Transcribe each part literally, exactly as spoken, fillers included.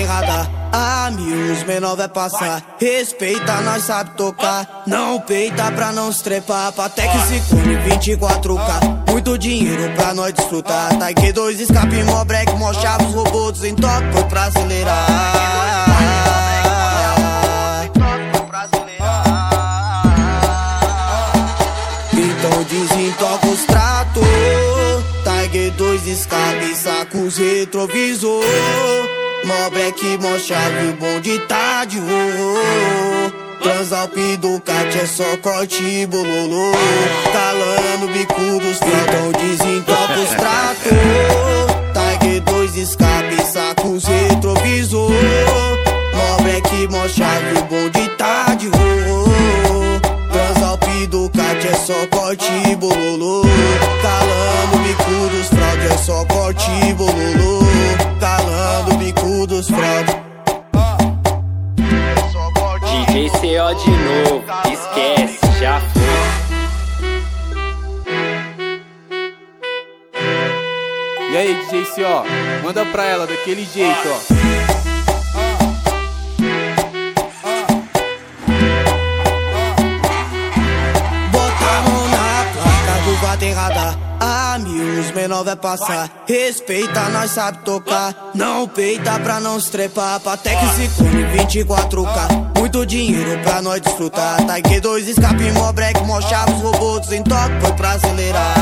errada. A mil, os menor vai passar. Respeita, nós sabe tocar. Não peita pra não se trepar. Patek se come vinte e quatro K. Muito dinheiro pra nós desfrutar. Taike dois, escape, mó break, mó chave. Os robôs em toque, foi pra acelerar. Então desentoca os tratos. Taike dois, escape, saca os retrovisor. Mó break, mó chave, o bonde tá de horror. Transalp do Cat é só corte e bololô. Calando o bico dos fios, então desentoca os tratos. Taike dois, escape, saca os retrovisor. Mó break, mó chave, o bonde tá de horror. Transalp do Cat é só corte e bololô. Calando o bico dos fraude, é só corte e bololô. Calando o bico dos fraude. D J C O de novo, esquece, já foi. E aí, D J C O, manda pra ela daquele jeito, ó. Bota a mão na placa do bate errada. A mil, os menor vai passar. Respeita, nós sabe tocar. Não peita pra não se trepar. Patek se come vinte e quatro K. Muito dinheiro pra nós desfrutar. Taike dois, escape, mó break, mó chave. Os robôs em toque, foi pra acelerar.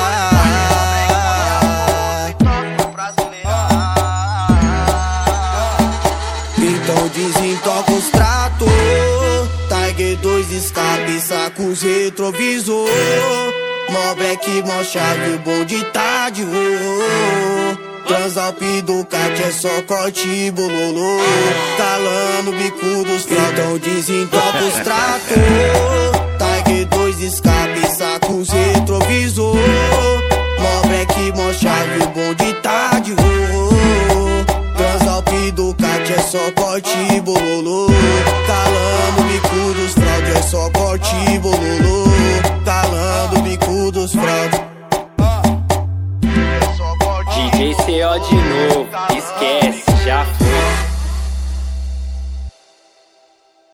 Então desentoca os tratos. Taike dois, escape, saca os retrovisor. Mó break, mó chave, o bonde tá de horror. Transalp do Cat é só corte e bololô. Calando o bico dos fios, então desentoca os tratos. Taike dois, escape, saca os retrovisor. Mó break, mó chave, o bonde tá de horror. Transalp do Cat é só corte e bololô.